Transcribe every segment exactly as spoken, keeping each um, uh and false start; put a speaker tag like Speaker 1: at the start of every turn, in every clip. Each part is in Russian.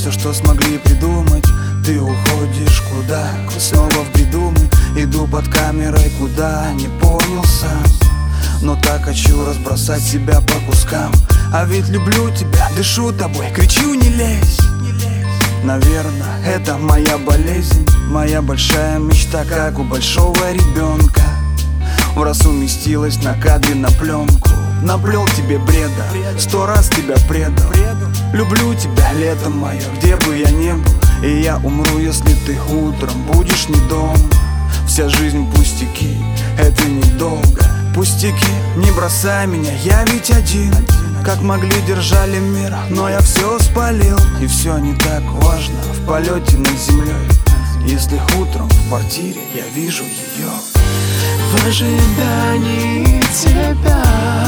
Speaker 1: все, что смогли придумать. Ты уходишь куда? Снова в бреду мы. Иду под камерой, куда? Не понял сам. Но так хочу разбросать себя по кускам. А ведь люблю тебя, дышу тобой, кричу не лезь. Наверное, это моя болезнь, моя большая мечта, как у большого ребенка. В раз уместилась на кадре на пленку. Наплел тебе бреда, сто раз тебя предал. Люблю тебя, лето мое, где бы я ни был. И я умру, если ты утром будешь не дома. Вся жизнь пустяки, это недолго. Пустяки, не бросай меня, я ведь один. Как могли, держали мир, но я все спалил. И все не так важно в полете над землей, если утром в квартире я вижу ее.
Speaker 2: В ожидании тебя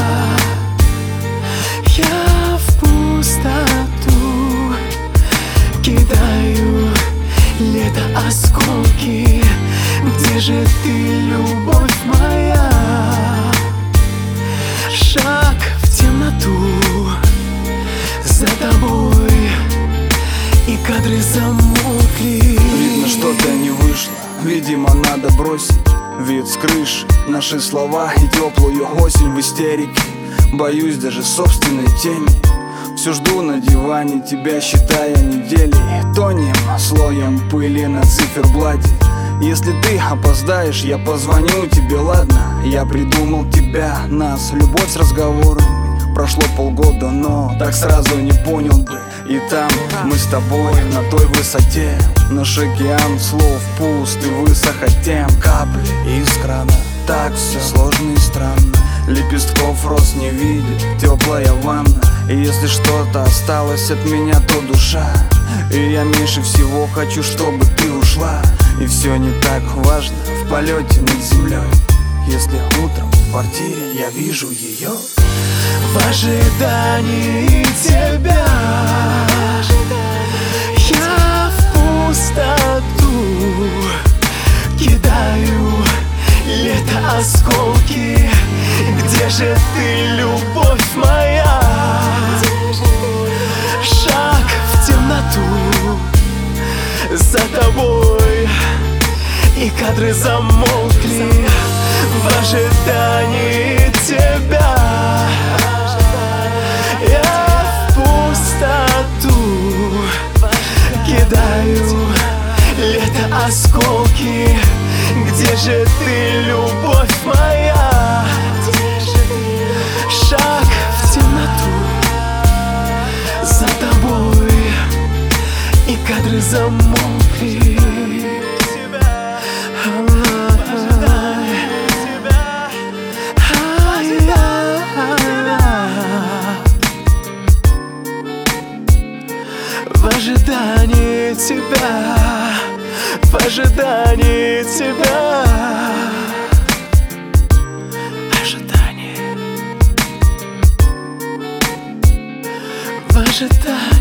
Speaker 2: я в пустоту кидаю лето осколки. Где же ты, любовь моя? Шаг в темноту, за тобой, и кадры замолкли.
Speaker 1: Видно, что-то не вышло, видимо, надо бросить вид с крыши. Наши слова и теплую осень в истерике. Боюсь даже собственной тени. Все жду на диване тебя, считая недели. Тонем слоем пыли на циферблате. Если ты опоздаешь, я позвоню тебе, ладно? Я придумал тебя, нас, любовь с разговорами. Прошло полгода, но так сразу не понял бы. И там мы с тобой на той высоте. Наш океан слов пуст и высох от тем. Капли из крана, так все сложно и странно. Лепестков роз не видит, теплая ванна. И если что-то осталось от меня, то душа. И я меньше всего хочу, чтобы ты ушла. И все не так важно в полете над землей, если утром в квартире я вижу ее.
Speaker 2: В ожидании тебя я в пустоту кидаю лето осколки. Где же ты, любовь моя? Шаг в темноту, за тобой, и кадры замолкли. В ожидании тебя я в пустоту кидаю лето осколки. Где же ты, любовь моя? Шаг в темноту, за тобой, и кадры замолкли. В ожидании тебя, в ожидании тебя, ожидание, в ожидании.